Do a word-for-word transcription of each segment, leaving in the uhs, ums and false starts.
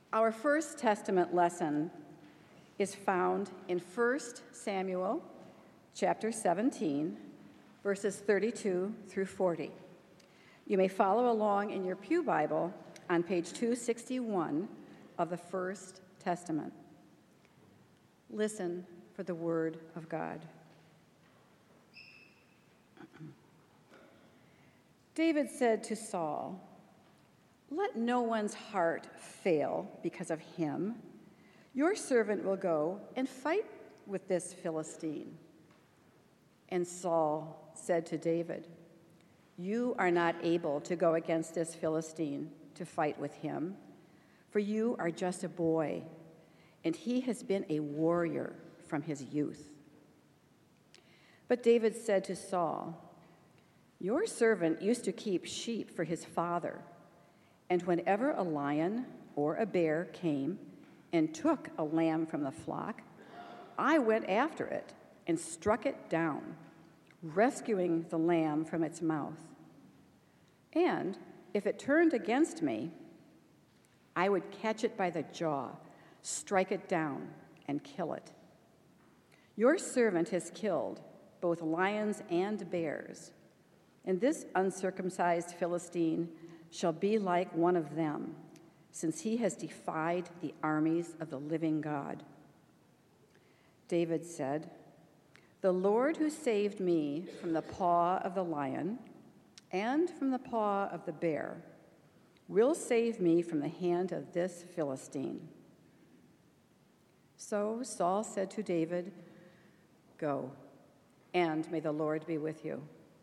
Our First Testament lesson is found in First Samuel chapter seventeen, verses thirty-two through forty. You may follow along in your pew Bible on page two sixty-one of the First Testament. Listen for the word of God. David said to Saul, "Let no one's heart fail because of him. Your servant will go and fight with this Philistine." And Saul said to David, "You are not able to go against this Philistine to fight with him, for you are just a boy, and he has been a warrior from his youth." But David said to Saul, "Your servant used to keep sheep for his father, and whenever a lion or a bear came and took a lamb from the flock, I went after it and struck it down, rescuing the lamb from its mouth. And if it turned against me, I would catch it by the jaw, strike it down, and kill it. Your servant has killed both lions and bears, and this uncircumcised Philistine shall be like one of them, since he has defied the armies of the living God." David said, "The Lord who saved me from the paw of the lion and from the paw of the bear will save me from the hand of this Philistine." So Saul said to David, "Go, and may the Lord be with you."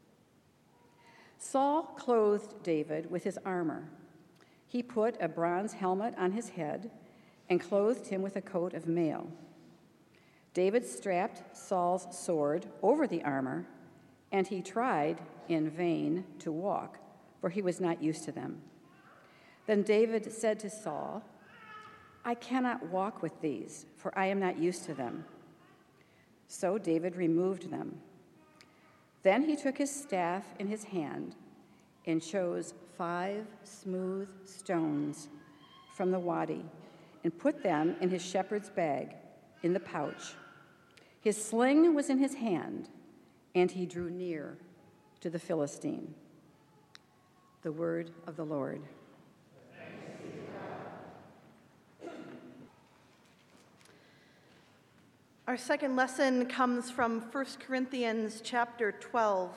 Saul clothed David with his armor. He put a bronze helmet on his head and clothed him with a coat of mail. David strapped Saul's sword over the armor, and he tried in vain to walk, for he was not used to them. Then David said to Saul, "I cannot walk with these, for I am not used to them." So David removed them. Then he took his staff in his hand and chose five smooth stones from the wadi and put them in his shepherd's bag in the pouch. His sling was in his hand, and he drew near to the Philistine. The word of the Lord. Our second lesson comes from First Corinthians chapter twelve.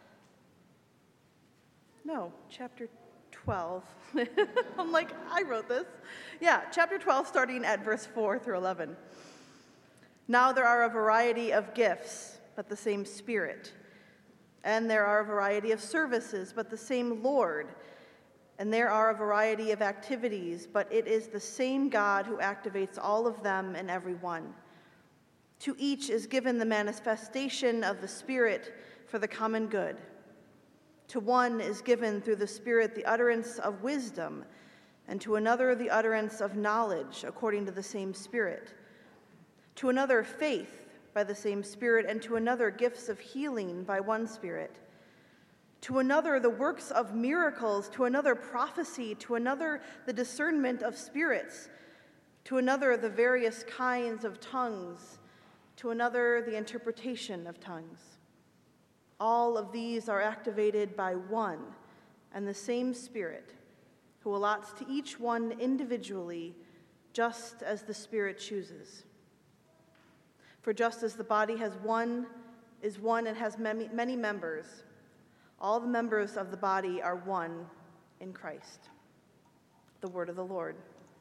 No, chapter twelve. I'm like, I wrote this. Yeah, chapter twelve, starting at verse four through eleven. "Now there are a variety of gifts, but the same Spirit. And there are a variety of services, but the same Lord. And there are a variety of activities, but it is the same God who activates all of them in every one. To each is given the manifestation of the Spirit for the common good. To one is given through the Spirit the utterance of wisdom, and to another the utterance of knowledge according to the same Spirit. To another faith by the same Spirit, and to another gifts of healing by one Spirit. To another the works of miracles, to another prophecy, to another the discernment of spirits, to another the various kinds of tongues, to another the interpretation of tongues. All of these are activated by one and the same Spirit, who allots to each one individually, just as the Spirit chooses. For just as the body has one, is one and has many, many members, all the members of the body are one in Christ." The word of the Lord.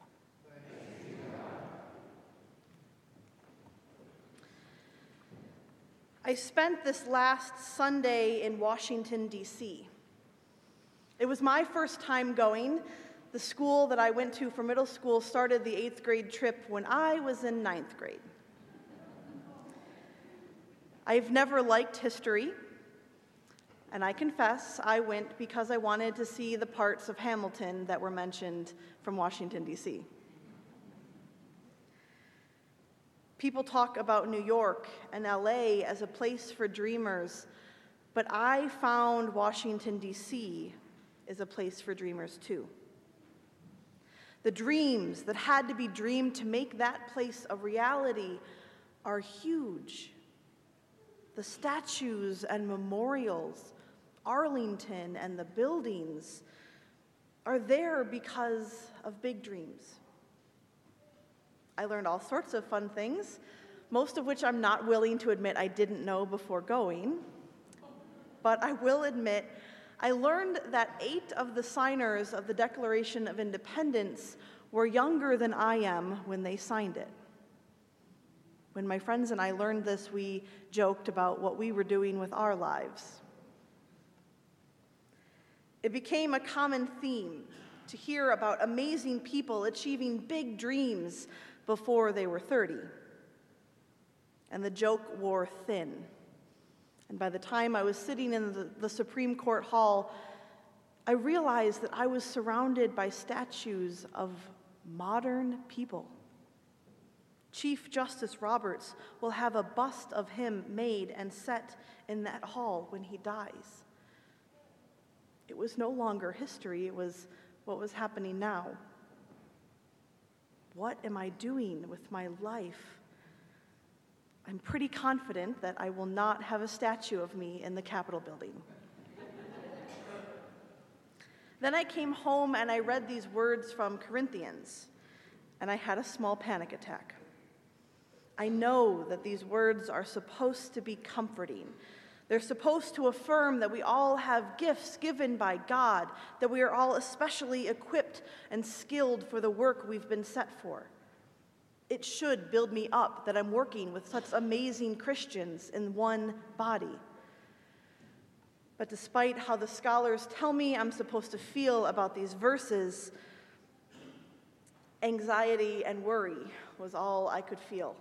I spent this last Sunday in Washington, D C It was my first time going. The school that I went to for middle school started the eighth grade trip when I was in ninth grade. I've never liked history, and I confess I went because I wanted to see the parts of Hamilton that were mentioned from Washington, D C People talk about New York and L A as a place for dreamers, but I found Washington, D C is a place for dreamers too. The dreams that had to be dreamed to make that place a reality are huge. The statues and memorials, Arlington and the buildings, are there because of big dreams. I learned all sorts of fun things, most of which I'm not willing to admit I didn't know before going. But I will admit, I learned that eight of the signers of the Declaration of Independence were younger than I am when they signed it. When my friends and I learned this, we joked about what we were doing with our lives. It became a common theme to hear about amazing people achieving big dreams before they were thirty. And the joke wore thin. And by the time I was sitting in the, the Supreme Court hall, I realized that I was surrounded by statues of modern people. Chief Justice Roberts will have a bust of him made and set in that hall when he dies. It was no longer history, it was what was happening now. What am I doing with my life? I'm pretty confident that I will not have a statue of me in the Capitol building. Then I came home and I read these words from Corinthians, and I had a small panic attack. I know that these words are supposed to be comforting. They're supposed to affirm that we all have gifts given by God, that we are all especially equipped and skilled for the work we've been set for. It should build me up that I'm working with such amazing Christians in one body. But despite how the scholars tell me I'm supposed to feel about these verses, anxiety and worry was all I could feel.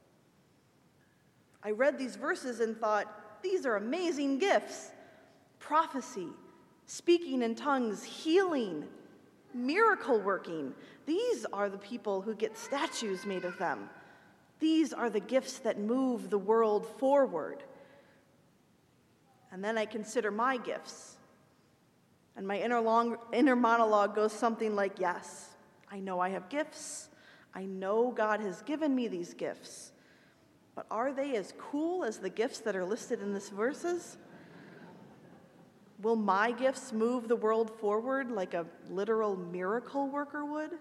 I read these verses and thought, these are amazing gifts. Prophecy, speaking in tongues, healing, miracle working. These are the people who get statues made of them. These are the gifts that move the world forward. And then I consider my gifts. And my inner, long, inner monologue goes something like, yes, I know I have gifts. I know God has given me these gifts. But are they as cool as the gifts that are listed in these verses? Will my gifts move the world forward like a literal miracle worker would?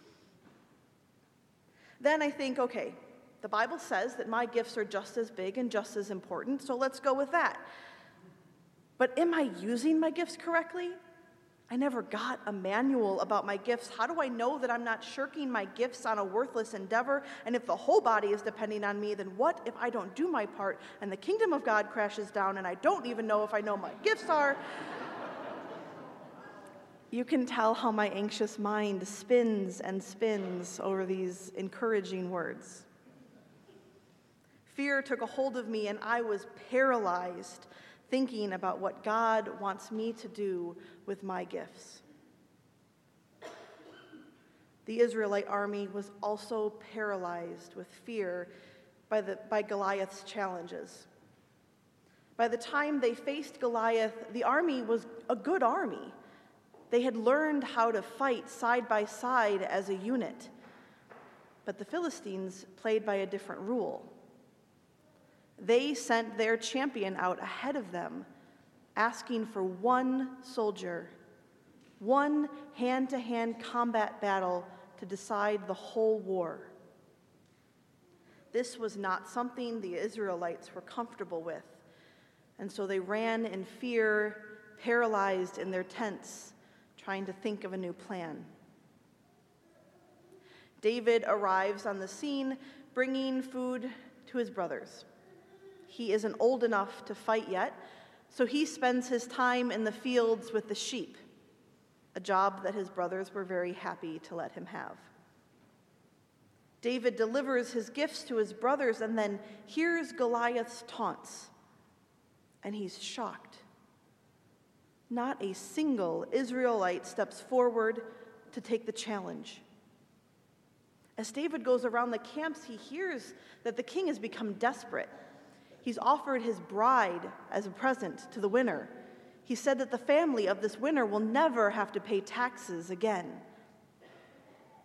Then I think, okay, the Bible says that my gifts are just as big and just as important, so let's go with that. But am I using my gifts correctly? I never got a manual about my gifts. How do I know that I'm not shirking my gifts on a worthless endeavor? And if the whole body is depending on me, then what if I don't do my part and the kingdom of God crashes down and I don't even know if I know my gifts are? You can tell how my anxious mind spins and spins over these encouraging words. Fear took a hold of me and I was paralyzed thinking about what God wants me to do with my gifts. The Israelite army was also paralyzed with fear by, the, by Goliath's challenges. By the time they faced Goliath, the army was a good army. They had learned how to fight side by side as a unit. But the Philistines played by a different rule. They sent their champion out ahead of them, asking for one soldier, one hand-to-hand combat battle to decide the whole war. This was not something the Israelites were comfortable with, and so they ran in fear, paralyzed in their tents, trying to think of a new plan. David arrives on the scene, bringing food to his brothers. He isn't old enough to fight yet, so he spends his time in the fields with the sheep, a job that his brothers were very happy to let him have. David delivers his gifts to his brothers and then hears Goliath's taunts, and he's shocked. Not a single Israelite steps forward to take the challenge. As David goes around the camps, he hears that the king has become desperate. He's offered his bride as a present to the winner. He said that the family of this winner will never have to pay taxes again.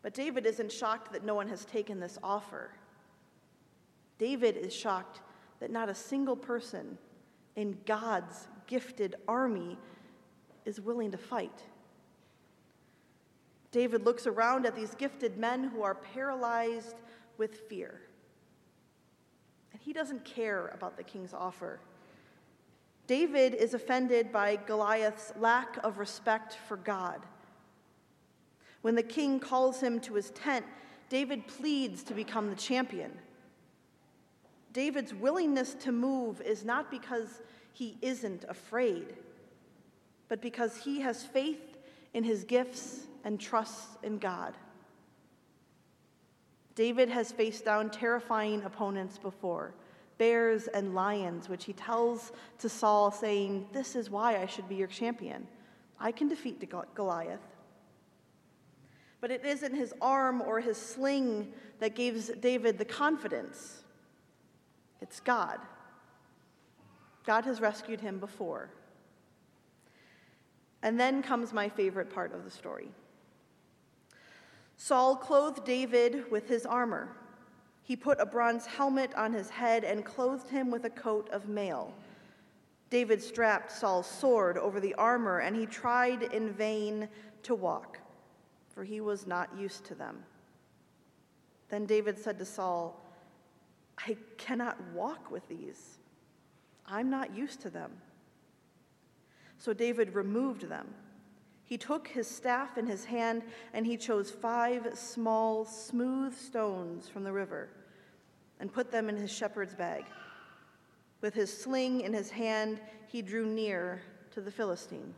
But David isn't shocked that no one has taken this offer. David is shocked that not a single person in God's gifted army is willing to fight. David looks around at these gifted men who are paralyzed with fear. And he doesn't care about the king's offer. David is offended by Goliath's lack of respect for God. When the king calls him to his tent, David pleads to become the champion. David's willingness to move is not because he isn't afraid, but because he has faith in his gifts and trusts in God. David has faced down terrifying opponents before, bears and lions, which he tells to Saul, saying, "This is why I should be your champion. I can defeat Goliath." But it isn't his arm or his sling that gives David the confidence. It's God. God has rescued him before. And then comes my favorite part of the story. Saul clothed David with his armor. He put a bronze helmet on his head and clothed him with a coat of mail. David strapped Saul's sword over the armor, and he tried in vain to walk, for he was not used to them. Then David said to Saul, "I cannot walk with these. I'm not used to them." So David removed them. He took his staff in his hand, and he chose five small, smooth stones from the river and put them in his shepherd's bag. With his sling in his hand, he drew near to the Philistine.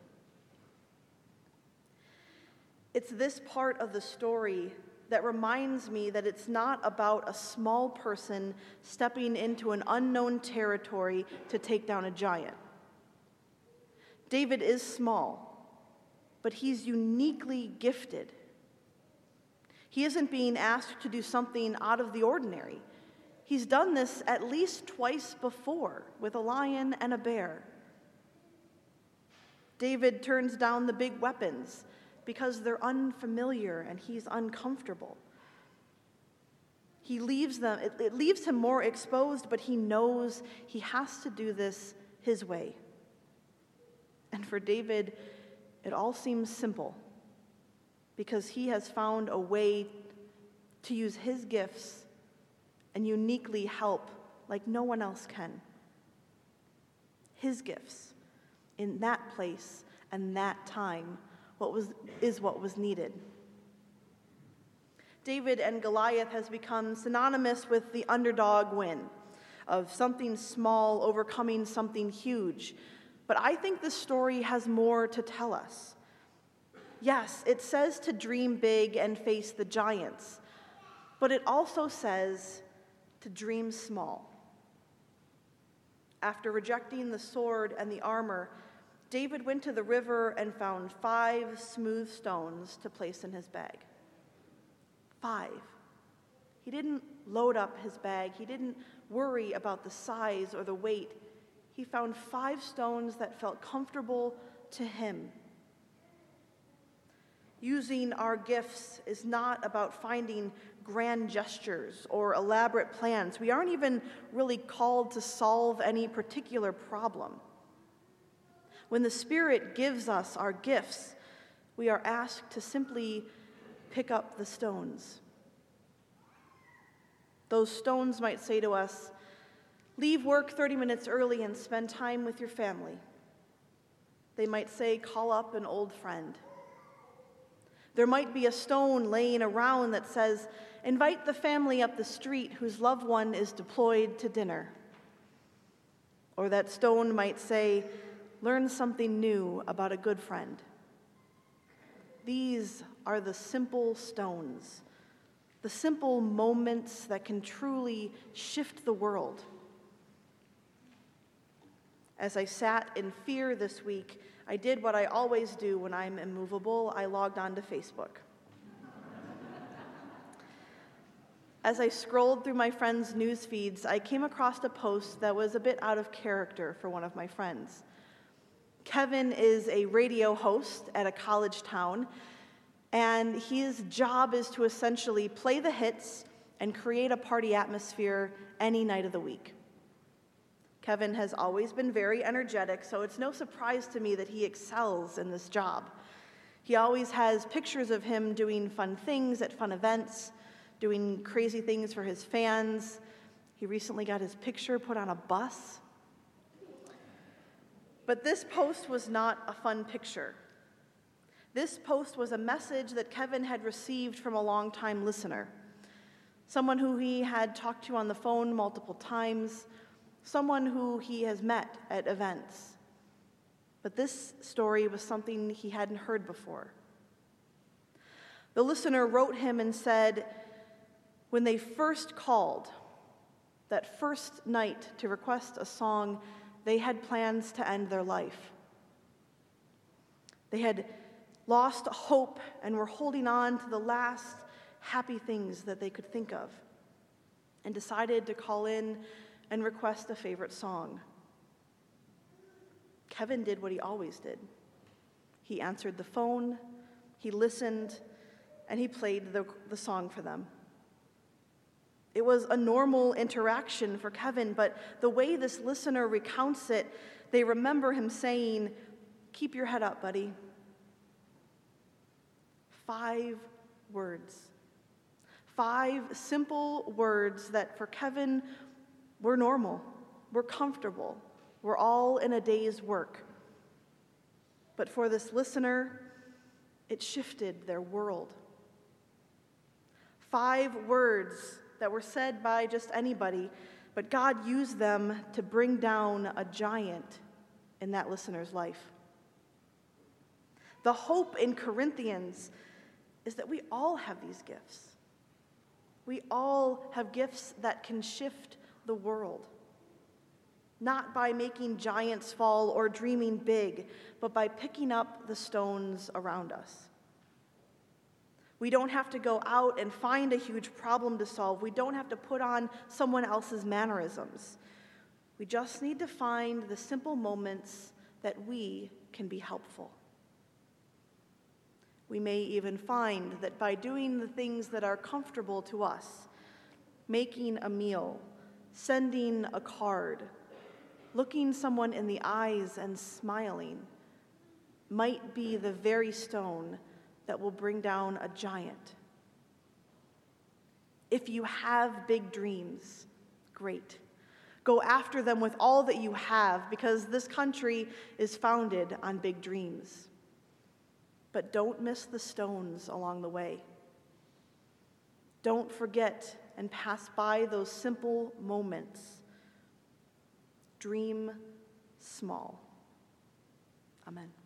It's this part of the story that reminds me that it's not about a small person stepping into an unknown territory to take down a giant. David is small, but he's uniquely gifted. He isn't being asked to do something out of the ordinary. He's done this at least twice before with a lion and a bear. David turns down the big weapons because they're unfamiliar and he's uncomfortable. He leaves them, it, it leaves him more exposed, but he knows he has to do this his way. And for David, it all seems simple because he has found a way to use his gifts and uniquely help like no one else can. His gifts in that place and that time what was is what was needed. David and Goliath has become synonymous with the underdog win of something small overcoming something huge. But I think this story has more to tell us. Yes, it says to dream big and face the giants, but it also says to dream small. After rejecting the sword and the armor, David went to the river and found five smooth stones to place in his bag. Five. He didn't load up his bag. He didn't worry about the size or the weight. He found five stones that felt comfortable to him. Using our gifts is not about finding grand gestures or elaborate plans. We aren't even really called to solve any particular problem. When the Spirit gives us our gifts, we are asked to simply pick up the stones. Those stones might say to us, leave work thirty minutes early and spend time with your family. They might say, call up an old friend. There might be a stone laying around that says, invite the family up the street whose loved one is deployed to dinner. Or that stone might say, learn something new about a good friend. These are the simple stones, the simple moments that can truly shift the world. As I sat in fear this week, I did what I always do when I'm immovable. I logged onto Facebook. As I scrolled through my friends' news feeds, I came across a post that was a bit out of character for one of my friends. Kevin is a radio host at a college town, And his job is to essentially play the hits and create a party atmosphere any night of the week. Kevin has always been very energetic, so it's no surprise to me that he excels in this job. He always has pictures of him doing fun things at fun events, doing crazy things for his fans. He recently got his picture put on a bus. But this post was not a fun picture. This post was a message that Kevin had received from a longtime listener, someone who he had talked to on the phone multiple times, someone who he has met at events. But this story was something he hadn't heard before. The listener wrote him and said, when they first called, that first night to request a song, they had plans to end their life. They had lost hope and were holding on to the last happy things that they could think of, and decided to call in and request a favorite song. Kevin did what he always did. He answered the phone, he listened, and he played the, the song for them. It was a normal interaction for Kevin, but the way this listener recounts it, they remember him saying, "Keep your head up, buddy." Five words. Five simple words that for Kevin were normal, were comfortable, were all in a day's work. But for this listener, it shifted their world. Five words that were said by just anybody, but God used them to bring down a giant in that listener's life. The hope in Corinthians is that we all have these gifts. We all have gifts that can shift the world, not by making giants fall or dreaming big, but by picking up the stones around us. We don't have to go out and find a huge problem to solve. We don't have to put on someone else's mannerisms. We just need to find the simple moments that we can be helpful. We may even find that by doing the things that are comfortable to us, making a meal, sending a card, looking someone in the eyes and smiling, might be the very stone that will bring down a giant. If you have big dreams, great. Go after them with all that you have, because this country is founded on big dreams. But don't miss the stones along the way. Don't forget and pass by those simple moments. Dream small. Amen.